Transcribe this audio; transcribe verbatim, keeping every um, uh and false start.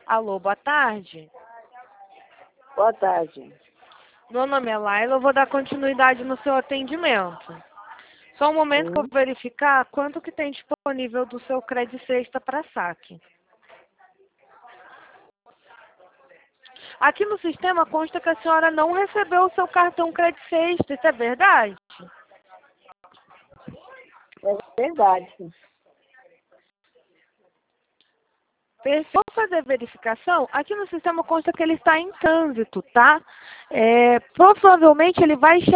Alô, boa tarde. Boa tarde. Meu nome é Laila, eu vou dar continuidade no seu atendimento. Só um momento Sim. que eu vou verificar quanto que tem disponível do seu Credit Sexta para saque. Aqui no sistema consta que a senhora não recebeu o seu cartão Credit Sexta, isso é verdade? É verdade. Vou fazer a verificação. Aqui no sistema consta que ele está em trânsito, tá? É, provavelmente ele vai